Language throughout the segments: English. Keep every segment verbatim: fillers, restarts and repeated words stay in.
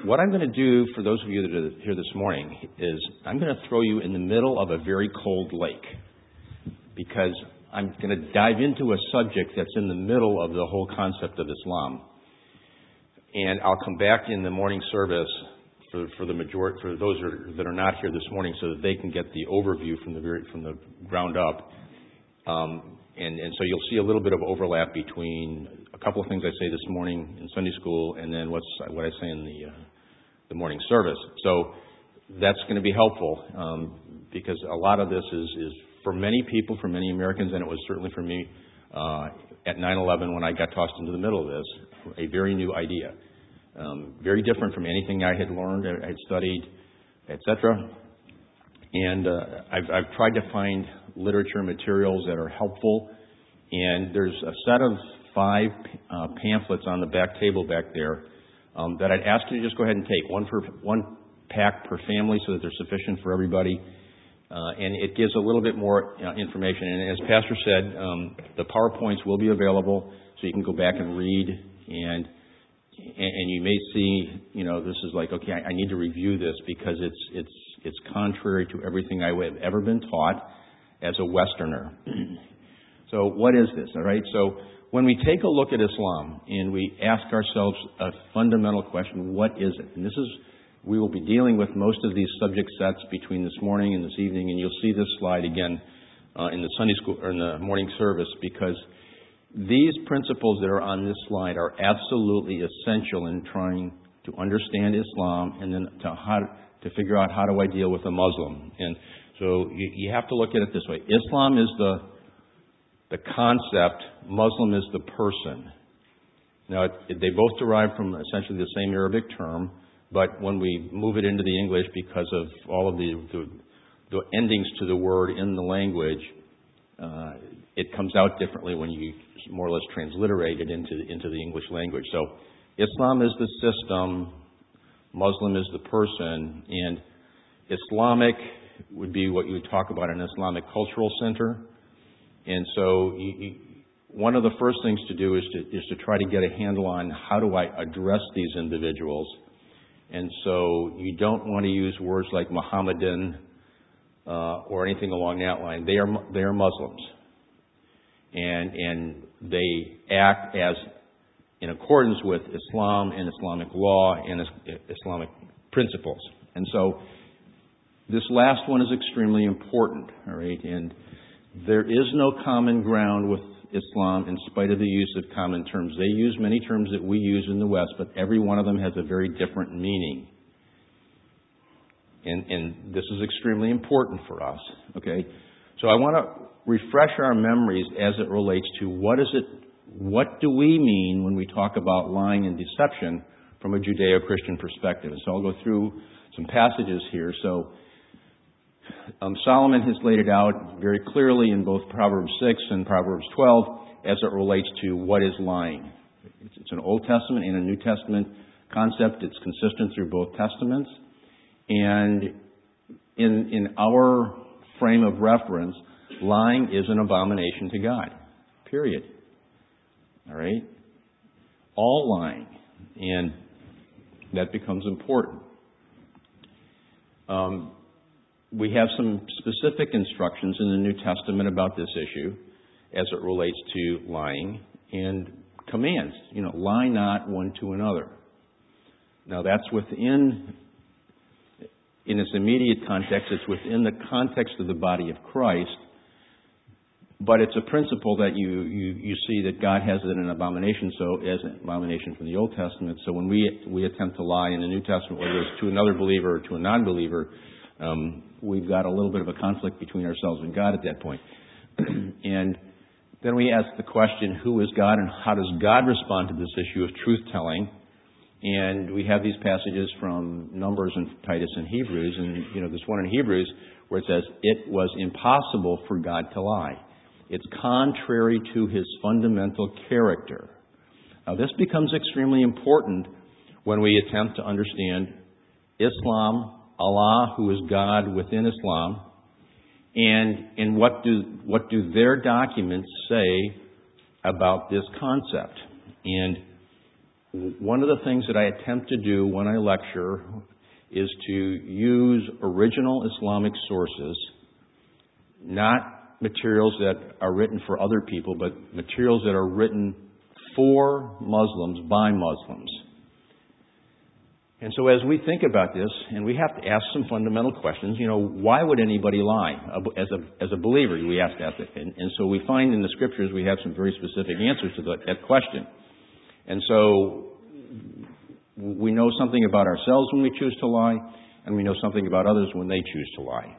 what I'm going to do for those of you that are here this morning is I'm going to throw you in the middle of a very cold lake because I'm going to dive into a subject that's in the middle of the whole concept of Islam. And I'll come back in the morning service for, for the majority, for those that are not here this morning, so that they can get the overview from the very, from the ground up. Um, and, and so you'll see a little bit of overlap between a couple of things I say this morning in Sunday school, and then what's what I say in the uh, the morning service. So that's going to be helpful um, because a lot of this is is for many people, for many Americans, and it was certainly for me uh, at nine eleven when I got tossed into the middle of this, a very new idea. Um, very different from anything I had learned, I had studied, et cetera. And uh, I've, I've tried to find literature materials that are helpful. And there's a set of five uh, pamphlets on the back table back there um, that I'd ask you to just go ahead and take. One for one pack per family so that they're sufficient for everybody. Uh, and it gives a little bit more uh, information. And as Pastor said, um, the PowerPoints will be available so you can go back and read. And and you may see, you know, this is like, okay, I, I need to review this because it's it's it's contrary to everything I have ever been taught as a Westerner. So what is this? All right. So when we take a look at Islam and we ask ourselves a fundamental question, what is it? And this is, we will be dealing with most of these subject sets between this morning and this evening, and you'll see this slide again uh, in the Sunday school or in the morning service, because these principles that are on this slide are absolutely essential in trying to understand Islam and then to how to figure out how do I deal with a Muslim. And so you, you have to look at it this way. Islam is the the concept, Muslim is the person. Now, it, it, they both derive from essentially the same Arabic term, but when we move it into the English, because of all of the, the, the endings to the word in the language, uh, it comes out differently when you more or less transliterate it into, into the English language. So Islam is the system, Muslim is the person, and Islamic would be what you would talk about an Islamic cultural center. And so you, you, one of the first things to do is to, is to try to get a handle on how do I address these individuals. And so you don't want to use words like Mohammedan uh, or anything along that line. They are they are Muslims, and and they act as in accordance with Islam and Islamic law and Islamic principles. And so this last one is extremely important. All right, and there is no common ground with Islam in spite of the use of common terms. They use many terms that we use in the West, but every one of them has a very different meaning. And, and this is extremely important for us. Okay, so I want to refresh our memories as it relates to what is it, what do we mean when we talk about lying and deception from a Judeo-Christian perspective. And so I'll go through some passages here. So um, Solomon has laid it out very clearly in both Proverbs six and Proverbs twelve as it relates to what is lying. It's, it's an Old Testament and a New Testament concept. It's consistent through both Testaments. And in in our frame of reference, lying is an abomination to God. Period. All right? All lying. And that becomes important. Um, we have some specific instructions in the New Testament about this issue as it relates to lying and commands. You know, lie not one to another. Now that's within, in its immediate context, it's within the context of the body of Christ, but it's a principle that you, you, you see that God has it an abomination, so as an abomination from the Old Testament. So when we we attempt to lie in the New Testament, whether it's to another believer or to a non-believer, um, we've got a little bit of a conflict between ourselves and God at that point. And then we ask the question, who is God and how does God respond to this issue of truth-telling? And we have these passages from Numbers and Titus and Hebrews, and you know this one in Hebrews where it says, it was impossible for God to lie. It's contrary to his fundamental character. Now this becomes extremely important when we attempt to understand Islam, Allah, who is God within Islam, and and what do what do their documents say about this concept. And one of the things that I attempt to do when I lecture is to use original Islamic sources, not materials that are written for other people, but materials that are written for Muslims, by Muslims. And so as we think about this, and we have to ask some fundamental questions, you know, why would anybody lie? As a, as a believer, we ask that. And, and so we find in the Scriptures we have some very specific answers to that, that question. And so we know something about ourselves when we choose to lie, and we know something about others when they choose to lie.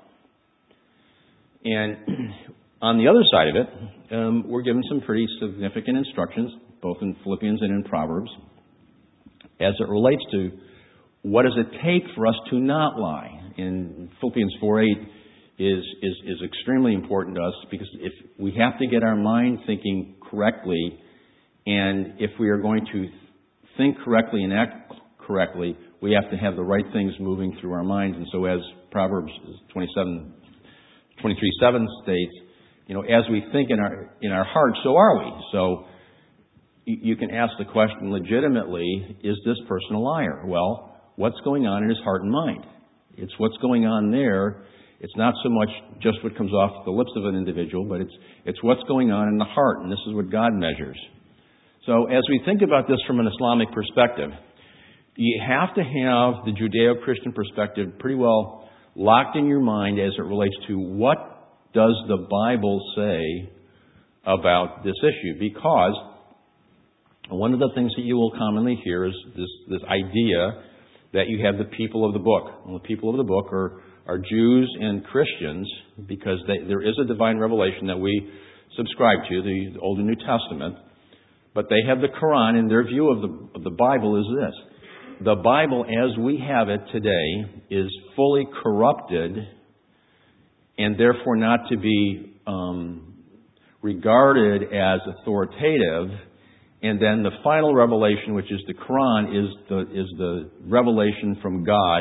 And on the other side of it, um, we're given some pretty significant instructions, both in Philippians and in Proverbs, as it relates to what does it take for us to not lie. In Philippians four eight is, is, is extremely important to us, because if we have to get our mind thinking correctly, and if we are going to think correctly and act correctly, we have to have the right things moving through our minds. And so as Proverbs twenty-seven, twenty-three seven states, you know, as we think in our in our hearts, so are we. So you, you can ask the question legitimately, is this person a liar? Well, what's going on in his heart and mind? It's what's going on there. It's not so much just what comes off the lips of an individual, but it's it's what's going on in the heart, and this is what God measures. So as we think about this from an Islamic perspective, you have to have the Judeo-Christian perspective pretty well locked in your mind as it relates to what does the Bible say about this issue. Because one of the things that you will commonly hear is this, this idea that you have the people of the book. Well, the people of the book are, are Jews and Christians, because they, there is a divine revelation that we subscribe to, the Old and New Testament. But they have the Quran, and their view of the, of the Bible is this. The Bible, as we have it today, is fully corrupted, and therefore not to be um, regarded as authoritative. And then the final revelation, which is the Quran, is the, is the revelation from God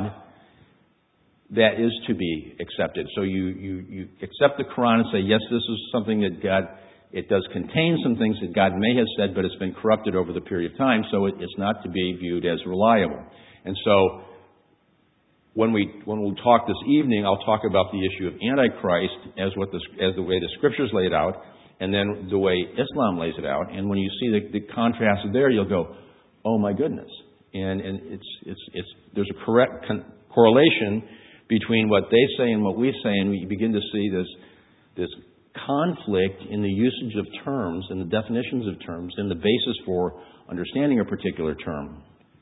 that is to be accepted. So you, you, you accept the Quran and say, yes, this is something that God... It does contain some things that God may have said, but it's been corrupted over the period of time, so it, it's not to be viewed as reliable. And so when we when we'll talk this evening, I'll talk about the issue of Antichrist as what the, as the way the Scriptures laid out, and then the way Islam lays it out. And when you see the, the contrast there, you'll go, "Oh my goodness!" And and it's it's it's there's a correct con- correlation between what they say and what we say, and we begin to see this this. conflict in the usage of terms and the definitions of terms and the basis for understanding a particular term.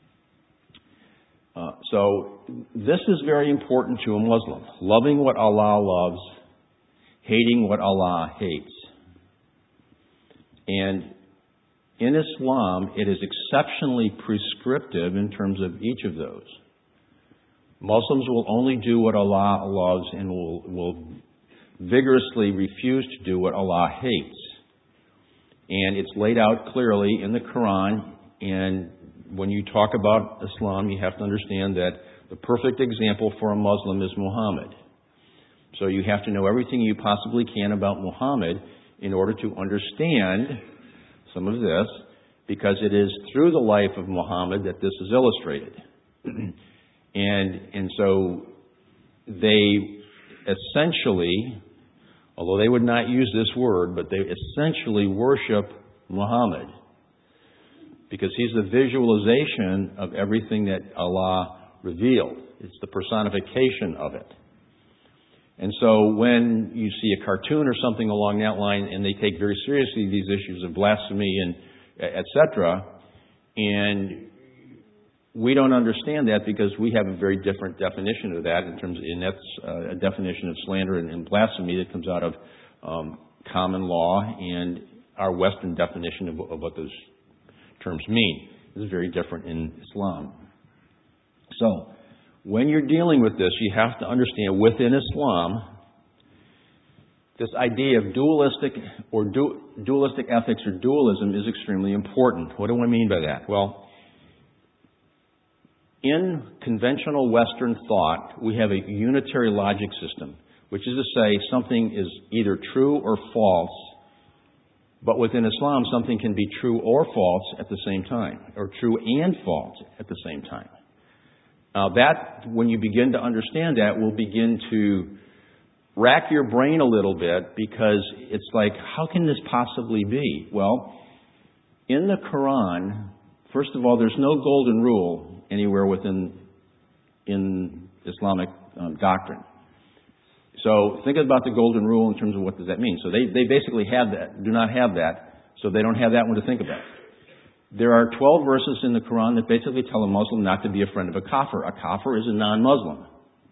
Uh, so this is very important to a Muslim. Loving what Allah loves, hating what Allah hates. And in Islam, it is exceptionally prescriptive in terms of each of those. Muslims will only do what Allah loves and will, will vigorously refuse to do what Allah hates. And it's laid out clearly in the Quran. And when you talk about Islam, you have to understand that the perfect example for a Muslim is Muhammad. So you have to know everything you possibly can about Muhammad in order to understand some of this, because it is through the life of Muhammad that this is illustrated. and and so they essentially, although they would not use this word, but they essentially worship Muhammad, because he's the visualization of everything that Allah revealed. It's the personification of it. And so when you see a cartoon or something along that line, and they take very seriously these issues of blasphemy and et cetera, and we don't understand that because we have a very different definition of that in terms of, and that's uh, a definition of slander and, and blasphemy that comes out of um, common law and our Western definition of, of what those terms mean. This is very different in Islam. So, when you're dealing with this, you have to understand within Islam, this idea of dualistic or du- dualistic ethics or dualism is extremely important. What do I mean by that? Well, in conventional Western thought, we have a unitary logic system, which is to say something is either true or false But within Islam, something can be true or false at the same time, or true and false at the same time. Now that, when you begin to understand that, will begin to rack your brain a little bit, because it's like, how can this possibly be? Well, in the Quran, first of all, there's no golden rule anywhere within in Islamic um, doctrine. So think about the golden rule in terms of what does that mean. So they, they basically have that, do not have that, so they don't have that one to think about. There are twelve verses in the Quran that basically tell a Muslim not to be a friend of a kafir. A kafir is a non-Muslim.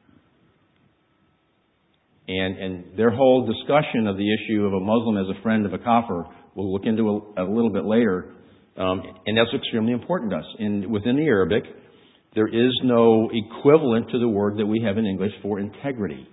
And, and their whole discussion of the issue of a Muslim as a friend of a kafir, we'll look into a, a little bit later, um, and that's extremely important to us. And within the Arabic, there is no equivalent to the word that we have in English for integrity.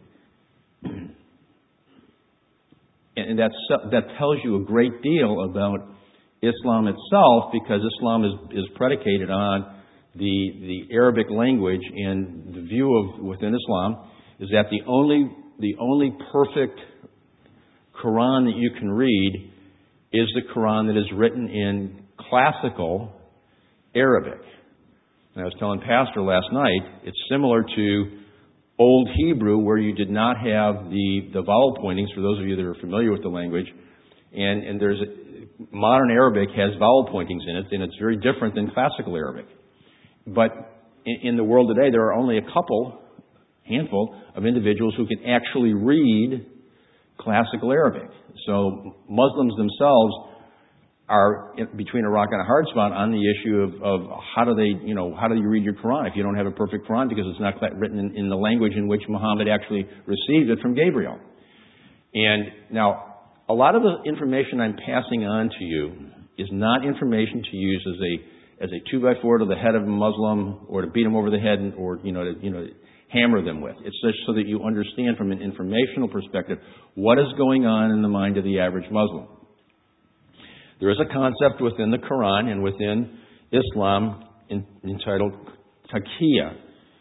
And that's, that tells you a great deal about Islam itself, because Islam is, is predicated on the, the Arabic language, and the view of within Islam is that the only, the only perfect Quran that you can read is the Quran that is written in classical Arabic. And I was telling Pastor last night, it's similar to Old Hebrew, where you did not have the, the vowel pointings, for those of you that are familiar with the language. And, and there's a, modern Arabic has vowel pointings in it, and it's very different than classical Arabic. But in, in the world today, there are only a couple, handful, of individuals who can actually read classical Arabic. So Muslims themselves are between a rock and a hard spot on the issue of, of how do they, you know, how do you read your Quran if you don't have a perfect Quran, because it's not written in, in the language in which Muhammad actually received it from Gabriel. And now, a lot of the information I'm passing on to you is not information to use as a as a two by four to the head of a Muslim, or to beat them over the head, and, or you know, to, you know, hammer them with. It's just so that you understand from an informational perspective what is going on in the mind of the average Muslim. There is a concept within the Quran and within Islam in, entitled taqiyya.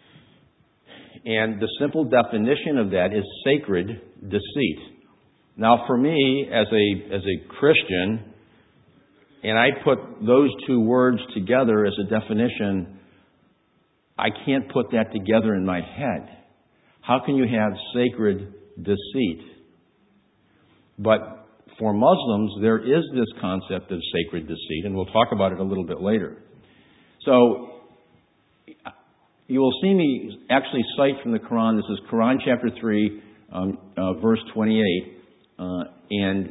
And the simple definition of that is sacred deceit. Now for me, as a, as a Christian, and I put those two words together as a definition, I can't put that together in my head. How can you have sacred deceit? But for Muslims, there is this concept of sacred deceit, and we'll talk about it a little bit later. So, you will see me actually cite from the Quran. This is Quran chapter three, um, uh, verse twenty-eight. Uh, and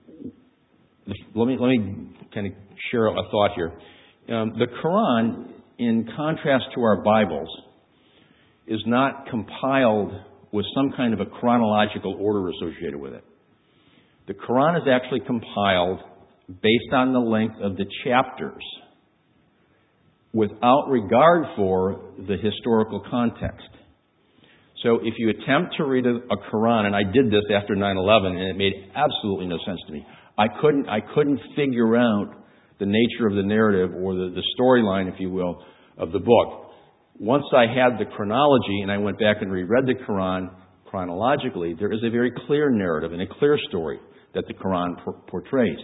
let me let me kind of share a thought here. Um, the Quran, in contrast to our Bibles, is not compiled with some kind of a chronological order associated with it. The Quran is actually compiled based on the length of the chapters, without regard for the historical context. So if you attempt to read a, a Quran, and I did this after nine eleven, and it made absolutely no sense to me. I couldn't, I couldn't figure out the nature of the narrative, or the, the storyline, if you will, of the book. Once I had the chronology and I went back and reread the Quran chronologically, there is a very clear narrative and a clear story that the Quran portrays.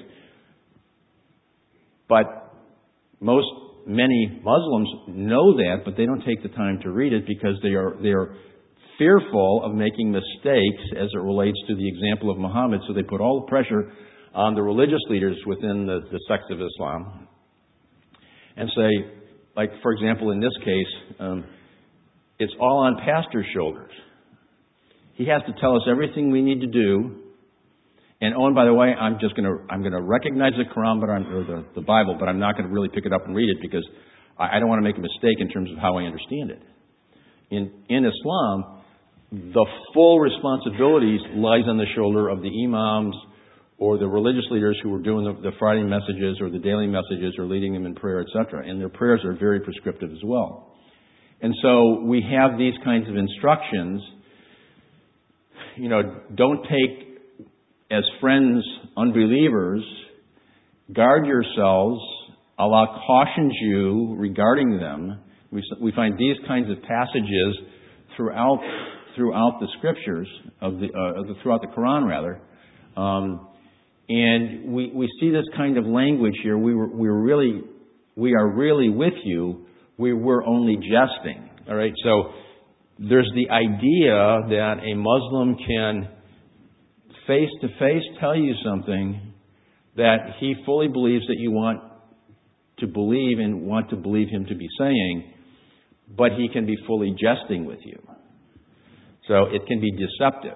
But most, many Muslims know that, but they don't take the time to read it, because they are, they are fearful of making mistakes as it relates to the example of Muhammad, so they put all the pressure on the religious leaders within the, the sect of Islam and say, like, for example, in this case, um, it's all on pastor's shoulders. He has to tell us everything we need to do. And oh, and by the way, I'm just going to I'm going to recognize the Quran, but I'm, or the, the Bible, but I'm not going to really pick it up and read it, because I, I don't want to make a mistake in terms of how I understand it. In in Islam, the full responsibility lies on the shoulder of the imams or the religious leaders who are doing the, the Friday messages or the daily messages or leading them in prayer, et cetera. And their prayers are very prescriptive as well. And so we have these kinds of instructions. You know, don't take as friends unbelievers, guard yourselves, Allah cautions you regarding them. We, we find these kinds of passages throughout throughout the scriptures of the uh, throughout the Quran, rather. Um, And we, we see this kind of language here. We were, we were really, we are really with you. We were only jesting. All right. So there's the idea that a Muslim can face to face tell you something that he fully believes that you want to believe and want to believe him to be saying, but he can be fully jesting with you. So it can be deceptive.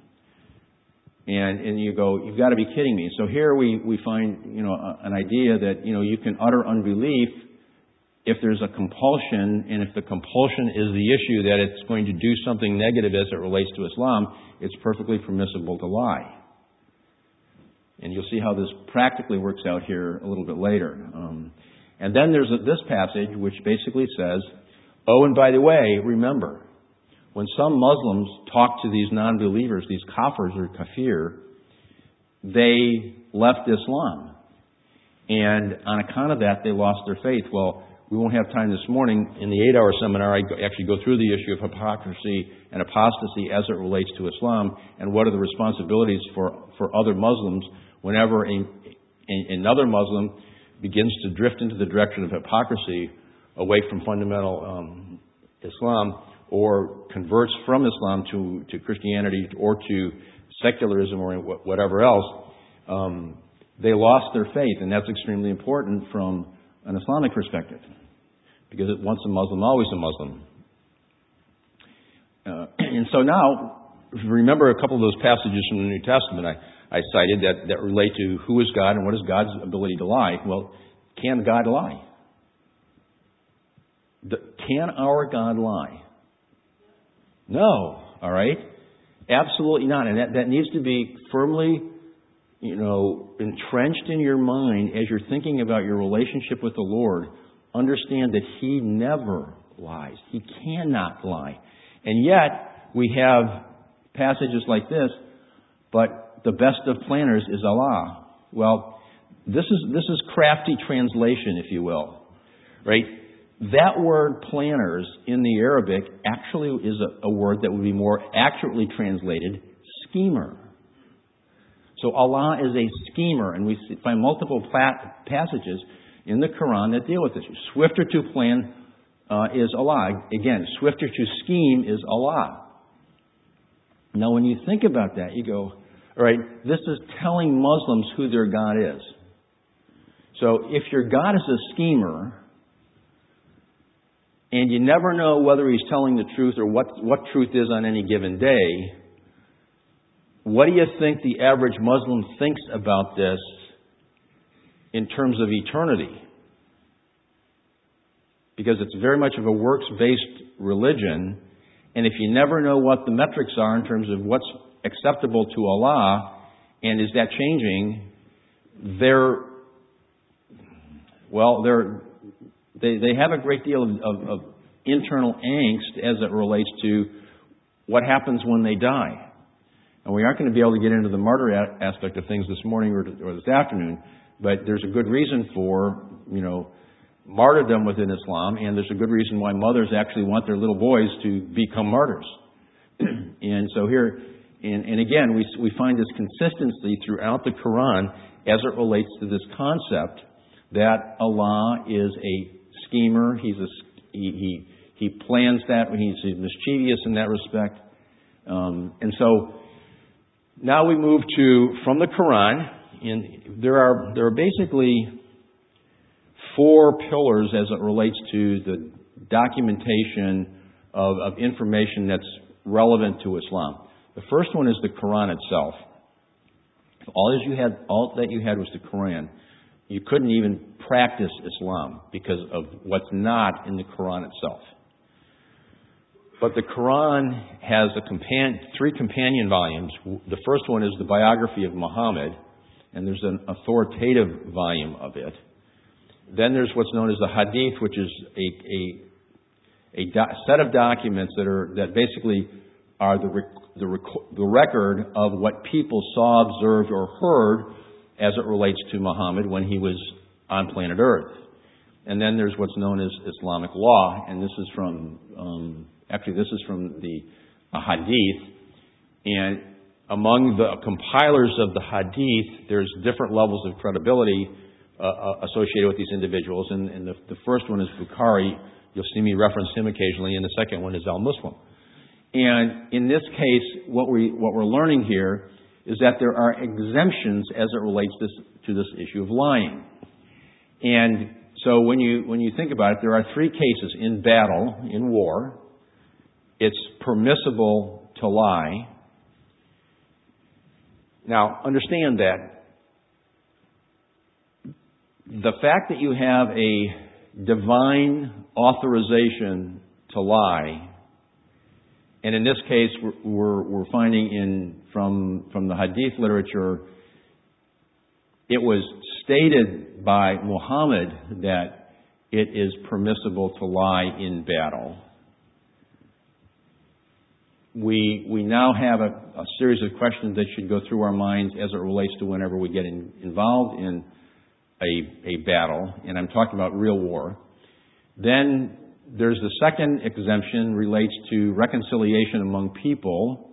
And, and you go, you've got to be kidding me. So here we, we find, you know, an idea that, you know, you can utter unbelief if there's a compulsion, and if the compulsion is the issue that it's going to do something negative as it relates to Islam, it's perfectly permissible to lie. And you'll see how this practically works out here a little bit later. Um, and then there's a, this passage which basically says, oh, and by the way, remember, when some Muslims talk to these non-believers, these kafirs or kafir, they left Islam. And on account of that, they lost their faith. Well, we won't have time this morning. In the eight-hour seminar, I actually go through the issue of hypocrisy and apostasy as it relates to Islam, and what are the responsibilities for, for other Muslims whenever a, a, another Muslim begins to drift into the direction of hypocrisy away from fundamental um, Islam, or converts from Islam to, to Christianity or to secularism or whatever else. Um, they lost their faith, and that's extremely important from an Islamic perspective, because once a Muslim, always a Muslim. Uh, and so now, remember a couple of those passages from the New Testament I, I cited that, that relate to who is God and what is God's ability to lie. Well, can God lie? The, can our God lie? No. All right? Absolutely not. And that, that needs to be firmly, you know, entrenched in your mind as you're thinking about your relationship with the Lord. Understand that He never lies. He cannot lie. And yet, we have passages like this, but the best of planners is Allah. Well, this is, this is crafty translation, if you will. Right? That word planners in the Arabic actually is a, a word that would be more accurately translated schemer. So Allah is a schemer, and we find multiple plat- passages in the Quran that deal with this. Swifter to plan uh, is Allah. Again, swifter to scheme is Allah. Now, when you think about that, you go, all right, this is telling Muslims who their God is. So if your God is a schemer, and you never know whether He's telling the truth or what, what truth is on any given day, what do you think the average Muslim thinks about this in terms of eternity? Because it's very much of a works-based religion, and if you never know what the metrics are in terms of what's acceptable to Allah, and is that changing, they're, well, they're, they, they have a great deal of, of, of internal angst as it relates to what happens when they die. And we aren't going to be able to get into the martyr a- aspect of things this morning or, or this afternoon, but there's a good reason for, you know, martyrdom within Islam, and there's a good reason why mothers actually want their little boys to become martyrs. And so here, and, and again, we we find this consistency throughout the Quran as it relates to this concept that Allah is a schemer. He's a he he, he plans that. He's mischievous in that respect. Um, and so now we move to from the Quran, and there are there are basically four pillars as it relates to the documentation of, of information that's relevant to Islam. The first one is the Quran itself. If all as you had, all that you had was the Quran, you couldn't even practice Islam because of what's not in the Quran itself. But the Quran has a compan- three companion volumes. The first one is the biography of Muhammad, and there's an authoritative volume of it. Then there's what's known as the Hadith, which is a, a, a do- set of documents that are that basically are the, rec- the, rec- the record of what people saw, observed, or heard as it relates to Muhammad when he was on planet Earth. And then there's what's known as Islamic law, and this is from um, actually this is from the uh, Hadith. And among the compilers of the Hadith, there's different levels of credibility uh, associated with these individuals. And, and the, the first one is Bukhari. You'll see me reference him occasionally. And the second one is Al-Muslim. And in this case, what, we, what we're learning here is that there are exemptions as it relates this, to this issue of lying. And so when you, when you think about it, there are three cases in battle, in war. It's permissible to lie. Now, understand that the fact that you have a divine authorization to lie, and in this case, we're, we're finding in from, from the Hadith literature, it was stated by Muhammad that it is permissible to lie in battle. We we now have a, a series of questions that should go through our minds as it relates to whenever we get in, involved in a, a battle, and I'm talking about real war. Then there's the second exemption relates to reconciliation among people,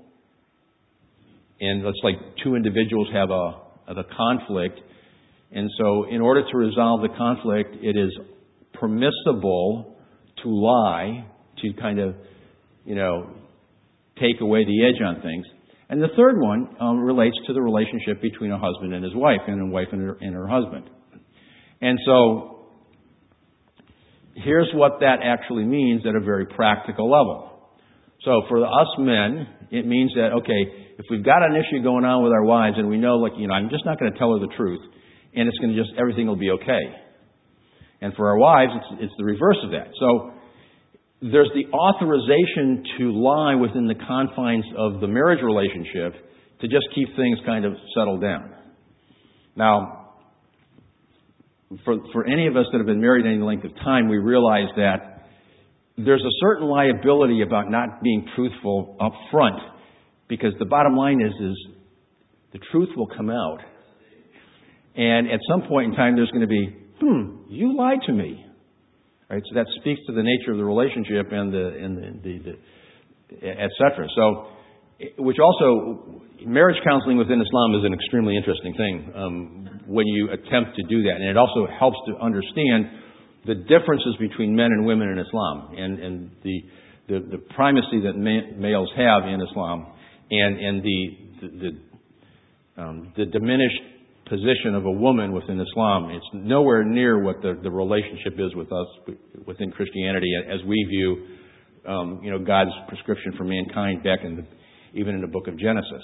and let's like two individuals have a, have a conflict, and so in order to resolve the conflict, it is permissible to lie to kind of, you know, take away the edge on things. And the third one um, relates to the relationship between a husband and his wife, and a wife and her, and her husband. And so here's what that actually means at a very practical level. So for us men, it means that, okay, if we've got an issue going on with our wives and we know, like, you know, I'm just not going to tell her the truth, and it's going to just, everything will be okay. And for our wives, it's, it's the reverse of that. So there's the authorization to lie within the confines of the marriage relationship to just keep things kind of settled down. Now, for, for any of us that have been married any length of time, we realize that there's a certain liability about not being truthful up front, because the bottom line is, is the truth will come out. And at some point in time, there's going to be, hmm, you lied to me. Right, so that speaks to the nature of the relationship and the, and the, the, the et cetera. So, which also, marriage counseling within Islam is an extremely interesting thing um, when you attempt to do that. And it also helps to understand the differences between men and women in Islam, and, and the, the, the primacy that ma- males have in Islam, and, and the, the, the, um, the diminished position of a woman within Islam. It's nowhere near what the, the relationship is with us within Christianity, as we view, um, you know, God's prescription for mankind back in the, even in the book of Genesis.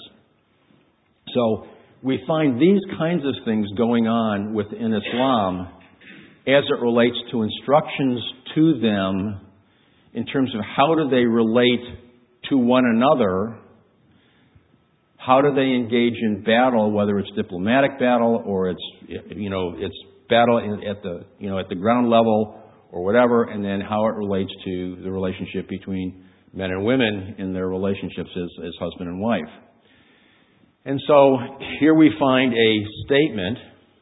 So we find these kinds of things going on within Islam as it relates to instructions to them in terms of how do they relate to one another. How do they engage in battle, whether it's diplomatic battle or it's, you know, it's battle at the, you know, at the ground level or whatever, and then how it relates to the relationship between men and women in their relationships as, as husband and wife. And so here we find a statement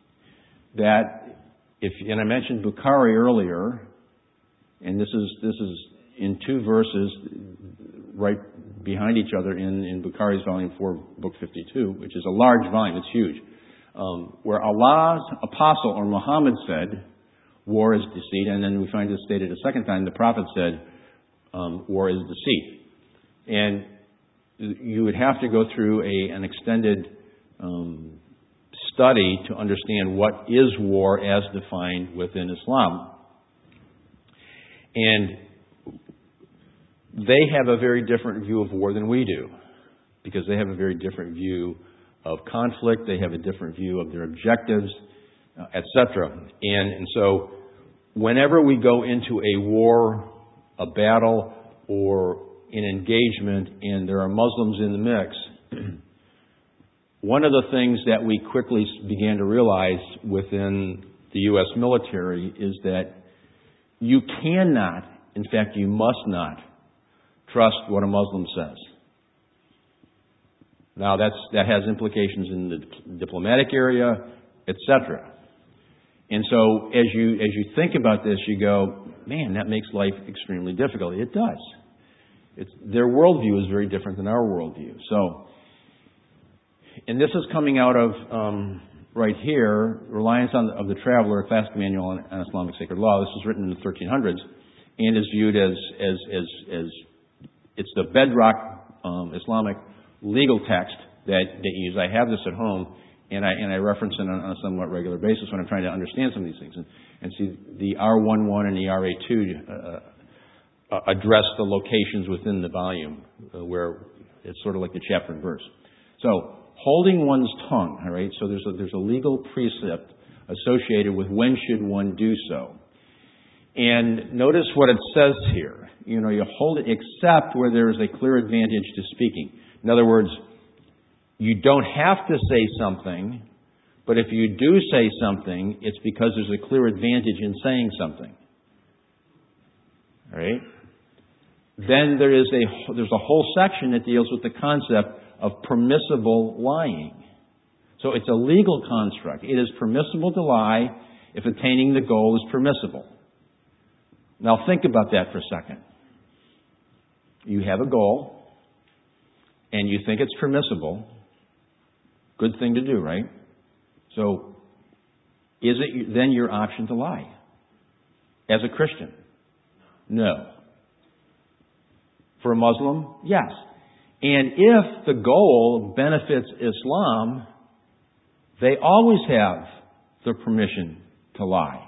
that, if, and I mentioned Bukhari earlier, and this is this is in two verses right behind each other in, in Bukhari's volume four, book fifty-two, which is a large volume, it's huge, um, where Allah's apostle, or Muhammad, said, war is deceit, and then we find it stated a second time, the Prophet said, um, war is deceit. And you would have to go through a, an extended um, study to understand what is war as defined within Islam. And they have a very different view of war than we do, because they have a very different view of conflict. They have a different view of their objectives, uh, et cetera. And, and so whenever we go into a war, a battle, or an engagement, and there are Muslims in the mix, one of the things that we quickly began to realize within the U S military is that you cannot, in fact, you must not, trust what a Muslim says. Now, that's, that has implications in the diplomatic area, et cetera. And so, as you as you think about this, you go, man, that makes life extremely difficult. It does. It's, their worldview is very different than our worldview. So, And this is coming out of, um, right here, Reliance on the, of the Traveler, a classic manual on, on Islamic sacred law. This was written in the thirteen hundreds and is viewed as, as, as, as it's the bedrock um, Islamic legal text that they use. I have this at home, and I, and I reference it on, on a somewhat regular basis when I'm trying to understand some of these things. And, and see, the R eleven and the R eighty-two uh, uh, address the locations within the volume uh, where it's sort of like the chapter and verse. So, holding one's tongue, all right? So there's a, there's a legal precept associated with when should one do so. And notice what it says here. You know, you hold it except where there is a clear advantage to speaking. In other words, you don't have to say something, but if you do say something, it's because there's a clear advantage in saying something. All right? Then there is a there's a whole section that deals with the concept of permissible lying. So it's a legal construct. It is permissible to lie if attaining the goal is permissible. Now think about that for a second. You have a goal, and you think it's permissible. Good thing to do, right? So is it then your option to lie? As a Christian? No. For a Muslim? Yes. And if the goal benefits Islam, they always have the permission to lie.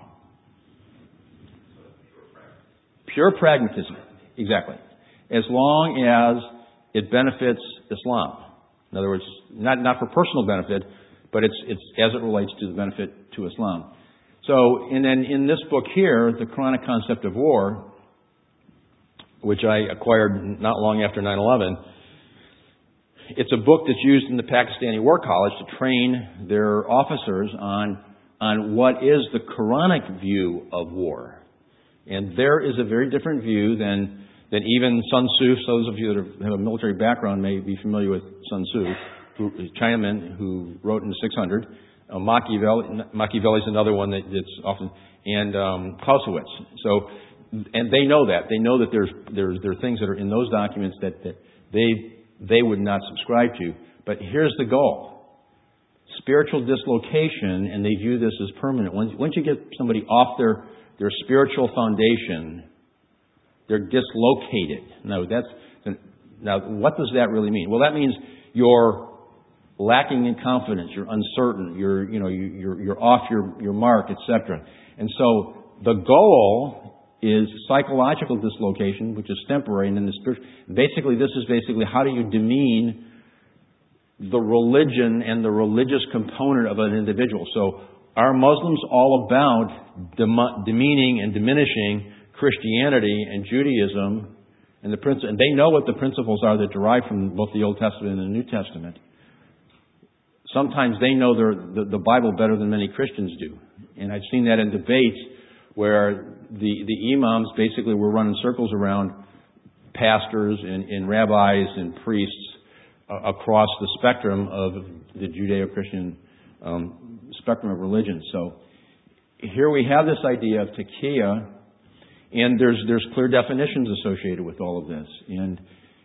Pure pragmatism. Exactly. As long as it benefits Islam. In other words, not, not for personal benefit, but it's, it's as it relates to the benefit to Islam. So, and then in this book here, The Quranic Concept of War, which I acquired not long after nine eleven, it's a book that's used in the Pakistani War College to train their officers on, on what is the Quranic view of war. And there is a very different view than, than even Sun Tzu. So those of you that have a military background may be familiar with Sun Tzu, who, a Chinaman who wrote in the six hundred. Uh, Machiavelli, Machiavelli is another one that, that's often, and um, Clausewitz. So, and they know that. They know that there's, there's, there are things that are in those documents that, that they they would not subscribe to. But here's the goal. Spiritual dislocation, and they view this as permanent. Once, once you get somebody off their, their spiritual foundation, they're dislocated. No, that's, now what does that really mean? Well, that means you're lacking in confidence, you're uncertain, you're, you know, you're, you're off your, your mark, et cetera. And so the goal is psychological dislocation, which is temporary, and then the spiritual. Basically, this is basically how do you demean the religion and the religious component of an individual. So, are Muslims all about dem- demeaning and diminishing Christianity and Judaism and the princi- and they know what the principles are that derive from both the Old Testament and the New Testament. Sometimes they know the, the Bible better than many Christians do, and I've seen that in debates where the, the imams basically were running circles around pastors and, and rabbis and priests uh, across the spectrum of the Judeo-Christian um, spectrum of religion. So here we have this idea of taqiyya, and there's there's clear definitions associated with all of this. And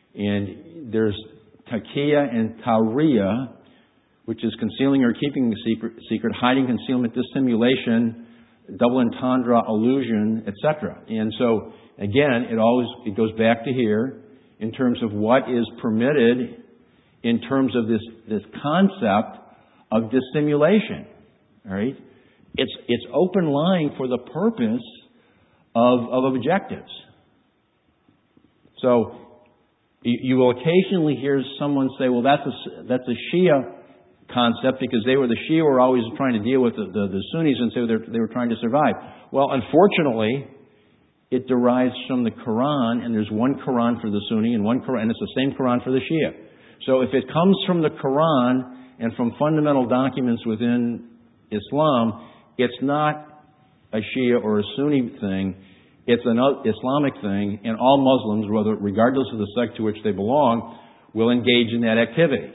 and there's taqiyya and tawriya, which is concealing or keeping a secret, secret, hiding, concealment, dissimulation, double entendre, illusion, et cetera. And so, again, it always it goes back to here in terms of what is permitted in terms of this, this concept of dissimulation. All right? It's it's open lying for the purpose of, of objectives. So you, you will occasionally hear someone say, well, that's a, that's a Shia concept because they were the Shia were always trying to deal with the, the, the Sunnis and so they were trying to survive. Well, unfortunately, it derives from the Quran, and there's one Quran for the Sunni and one Quran, and it's the same Quran for the Shia. So if it comes from the Quran and from fundamental documents within Islam, it's not a Shia or a Sunni thing. It's an Islamic thing, and all Muslims, whether regardless of the sect to which they belong, will engage in that activity.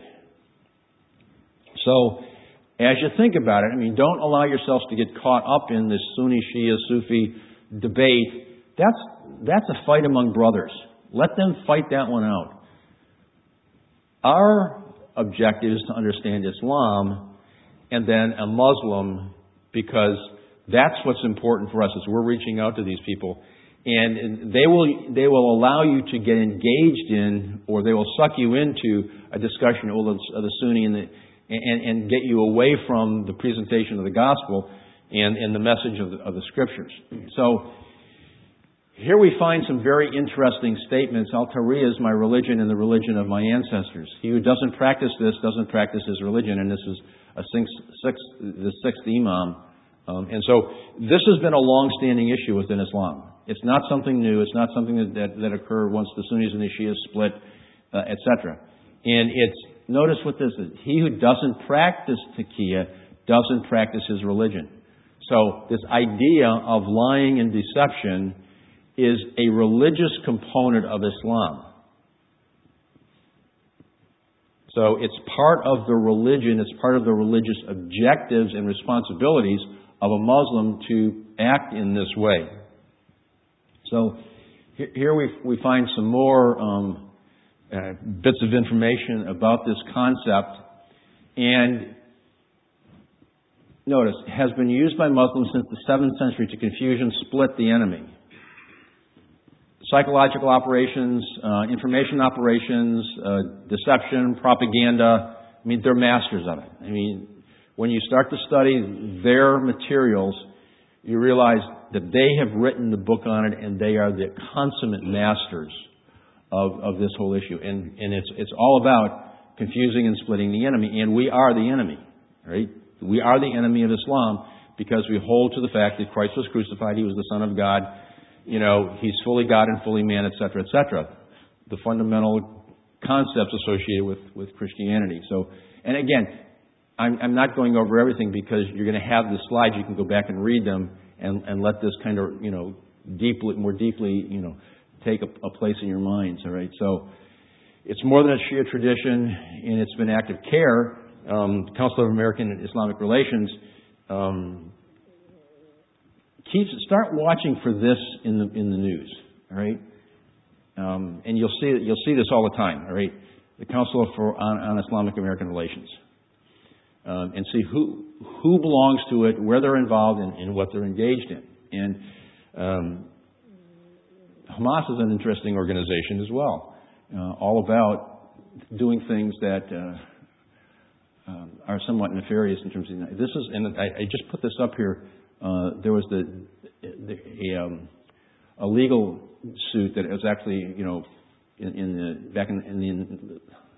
So, as you think about it, I mean, don't allow yourselves to get caught up in this Sunni, Shia, Sufi debate. That's that's a fight among brothers. Let them fight that one out. Our objective is to understand Islam, and then a Muslim, because that's what's important for us as we're reaching out to these people. And they will they will allow you to get engaged in, or they will suck you into a discussion of the Sunni and, the, and, and get you away from the presentation of the gospel and, and the message of the, of the scriptures. So here we find some very interesting statements. Al-Tawriya is my religion and the religion of my ancestors. He who doesn't practice this doesn't practice his religion, and this is a sixth, sixth, the sixth Imam. Um, and so this has been a long-standing issue within Islam. It's not something new. It's not something that, that, that occurred once the Sunnis and the Shias split, uh, et cetera. And it's, notice what this is. He who doesn't practice taqiyya doesn't practice his religion. So this idea of lying and deception is a religious component of Islam. So it's part of the religion, it's part of the religious objectives and responsibilities of a Muslim to act in this way. So here we we find some more um, uh, bits of information about this concept, and notice, has been used by Muslims since the seventh century to confuse and split the enemy. Psychological operations, uh, information operations, uh, deception, propaganda, I mean, they're masters of it. I mean, when you start to study their materials, you realize that they have written the book on it, and they are the consummate masters of, of this whole issue. And, and it's, it's all about confusing and splitting the enemy. And we are the enemy, right? We are the enemy of Islam because we hold to the fact that Christ was crucified, He was the Son of God, you know, He's fully God and fully man, et cetera, et cetera. The fundamental concepts associated with, with Christianity. So, and again, I'm, I'm not going over everything because you're going to have the slides. You can go back and read them and, and let this kind of, you know, deeply, more deeply, you know, take a, a place in your minds. All right. So it's more than a Shia tradition, and it's been active care. Um, the Council of American and Islamic Relations um, keeps start watching for this in the in the news. All right. Um, and you'll see you'll see this all the time. All right. The Council for on, on Islamic American Relations. Um, and see who who belongs to it, where they're involved, and, and what they're engaged in. And um, Hamas is an interesting organization as well, uh, all about doing things that uh, um, are somewhat nefarious in terms of this is. And I, I just put this up here. Uh, there was the, the a, um, a legal suit that was actually you know in, in the back in, in the. In,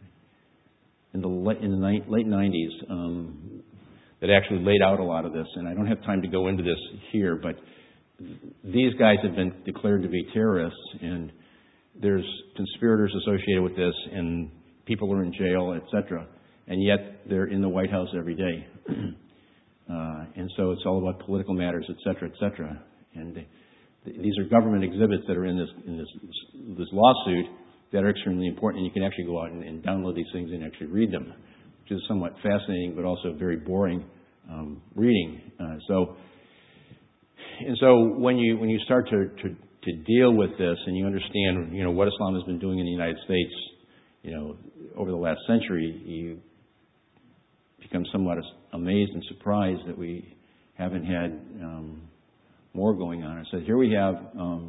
in the late, in the late nineties um, that actually laid out a lot of this. And I don't have time to go into this here, but these guys have been declared to be terrorists, and there's conspirators associated with this, and people are in jail, et cetera. And yet they're in the White House every day. uh, and so it's all about political matters, et cetera, et cetera. And they, these are government exhibits that are in this in this this lawsuit that are extremely important, and you can actually go out and, and download these things and actually read them, which is somewhat fascinating, but also very boring um, reading. Uh, so, and so when you when you start to, to to deal with this, and you understand, you know, what Islam has been doing in the United States, you know, over the last century, you become somewhat amazed and surprised that we haven't had um, more going on. So here we have um,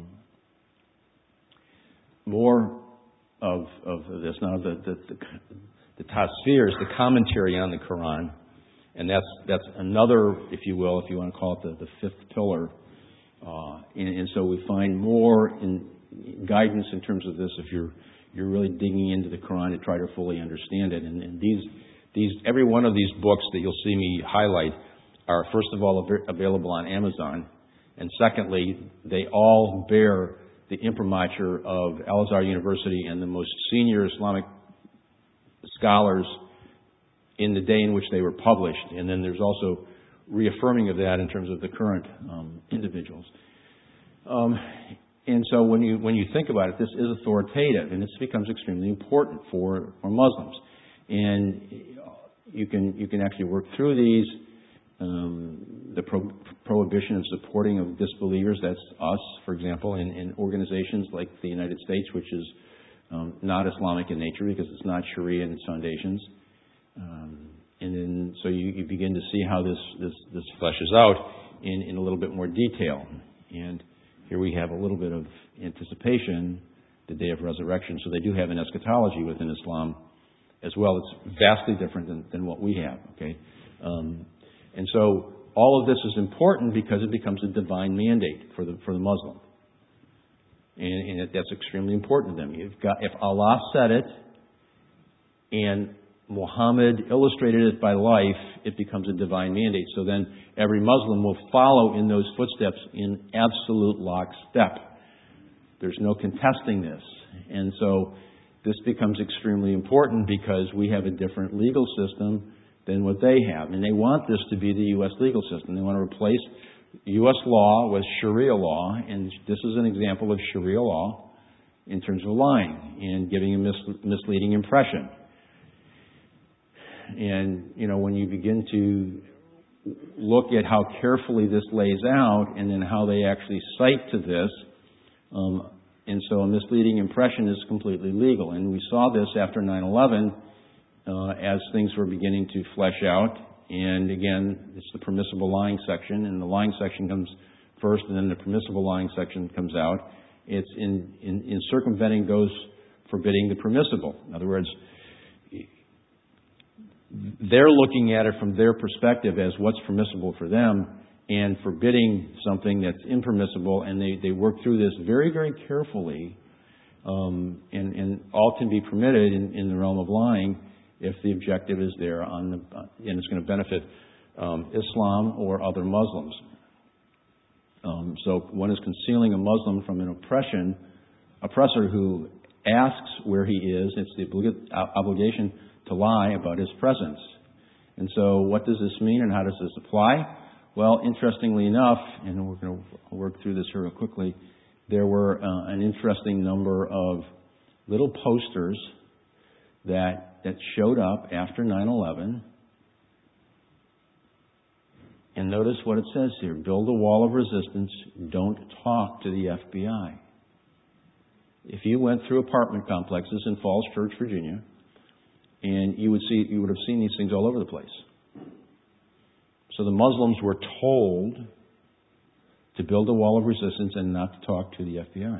more. Of, of this now, the the, the the tafsir is the commentary on the Quran, and that's that's another, if you will, if you want to call it the, the fifth pillar. Uh, and, and so we find more in guidance in terms of this if you're you're really digging into the Quran to try to fully understand it. And, and these these every one of these books that you'll see me highlight are first of all av- available on Amazon, and secondly, they all bear the imprimatur of Al-Azhar University and the most senior Islamic scholars in the day in which they were published. And then there's also reaffirming of that in terms of the current um, individuals. Um, and so when you when you think about it, this is authoritative, and this becomes extremely important for, for Muslims. And you can you can actually work through these. Um, the pro- prohibition of supporting of disbelievers, that's us, for example, in, in organizations like the United States, which is um, not Islamic in nature because it's not Sharia in its foundations. and then so you, you begin to see how this, this, this fleshes out in, in a little bit more detail. And here we have a little bit of anticipation, the day of resurrection. So they do have an eschatology within Islam as well. It's vastly different than, than what we have, okay? Um, and so all of this is important because it becomes a divine mandate for the, for the Muslim. And, and it, that's extremely important to them. You've got, if Allah said it and Muhammad illustrated it by life, it becomes a divine mandate. So then every Muslim will follow in those footsteps in absolute lockstep. There's no contesting this. And so this becomes extremely important because we have a different legal system than what they have. And they want this to be the U S legal system. They want to replace U S law with Sharia law. And this is an example of Sharia law in terms of lying and giving a mis- misleading impression. And, you know, when you begin to look at how carefully this lays out and then how they actually cite to this, um, and so a misleading impression is completely legal. And we saw this after nine eleven uh, as things were beginning to flesh out. And again, it's the permissible lying section, and the lying section comes first, and then the permissible lying section comes out. It's in, in, in circumventing those forbidding the permissible. In other words, they're looking at it from their perspective as what's permissible for them and forbidding something that's impermissible, and they, they work through this very, very carefully, um, and, and all can be permitted in, in the realm of lying if the objective is there on the, and it's going to benefit um, Islam or other Muslims. Um, so one is concealing a Muslim from an oppression, oppressor who asks where he is. It's the oblig- obligation to lie about his presence. And so what does this mean and how does this apply? Well, interestingly enough, and we're going to work through this here real quickly, there were uh, an interesting number of little posters that that showed up after nine eleven. And notice what it says here. Build a wall of resistance. Don't talk to the F B I. If you went through apartment complexes in Falls Church, Virginia, and you would see, you would have seen these things all over the place. So the Muslims were told to build a wall of resistance and not to talk to the F B I.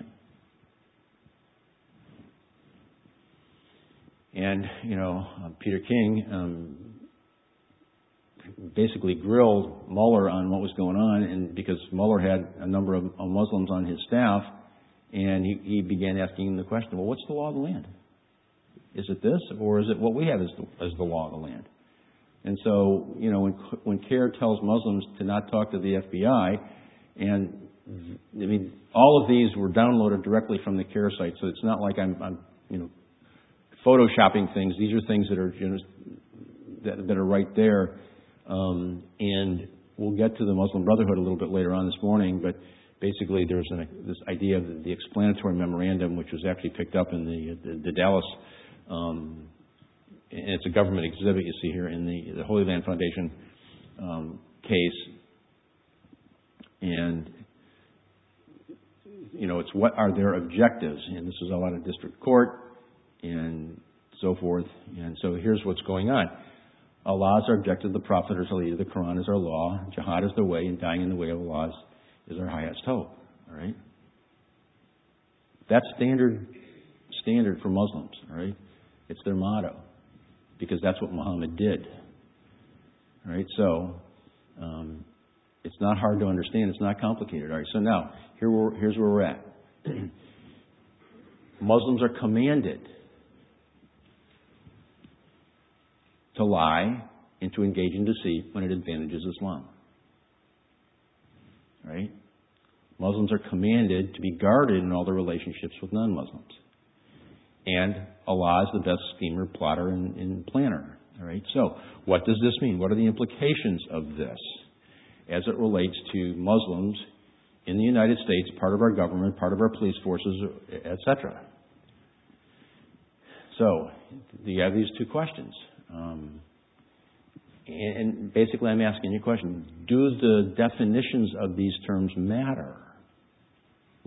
And, you know, uh, Peter King um, basically grilled Mueller on what was going on, and because Mueller had a number of uh, Muslims on his staff, and he, he began asking him the question, well, what's the law of the land? Is it this, or is it what we have as the, as the law of the land? And so, you know, when, when CAIR tells Muslims to not talk to the F B I, and, I mean, all of these were downloaded directly from the CAIR site, so it's not like I'm, I'm you know, photoshopping things. These are things that are, you know, that, that are right there. Um, and we'll get to the Muslim Brotherhood a little bit later on this morning, but basically there's an, this idea of the, the explanatory memorandum, which was actually picked up in the, the, the Dallas, um, and it's a government exhibit you see here in the, the Holy Land Foundation um, case. And, you know, it's what are their objectives? And this is all out of district court and so forth. And so here's what's going on. Allah is our objective, the Prophet is our leader, the Quran is our law, jihad is the way, and dying in the way of Allah is, is our highest hope. All right? That's standard standard for Muslims. All right? It's their motto because that's what Muhammad did. All right? So um, it's not hard to understand. It's not complicated. All right? So now here we're, here's where we're at. Muslims are commanded to lie and to engage in deceit when it advantages Islam. Right? Muslims are commanded to be guarded in all their relationships with non-Muslims. And Allah is the best schemer, plotter, and, and planner. All right? So, what does this mean? What are the implications of this as it relates to Muslims in the United States, part of our government, part of our police forces, et cetera? So, you have these two questions. Um, and basically I'm asking you a question. Do the definitions of these terms matter?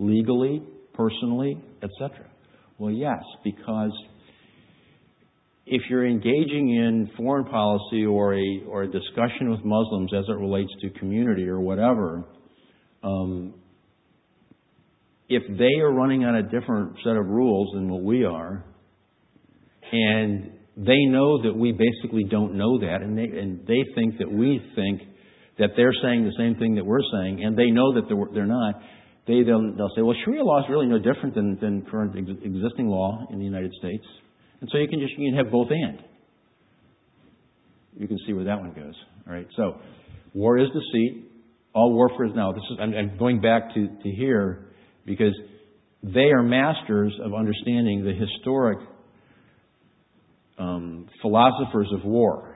Legally, personally, et cetera? Well, yes, because if you're engaging in foreign policy or a or a discussion with Muslims as it relates to community or whatever, um, if they are running on a different set of rules than what we are, and they know that we basically don't know that, and they and they think that we think that they're saying the same thing that we're saying, and they know that they're, they're not, they they'll, they'll say, well, Sharia law is really no different than, than current ex- existing law in the United States. And so you can just you can have both and. You can see where that one goes. All right. So war is deceit. All warfare is now. This is I'm, I'm going back to, to here because they are masters of understanding the historic um, philosophers of war.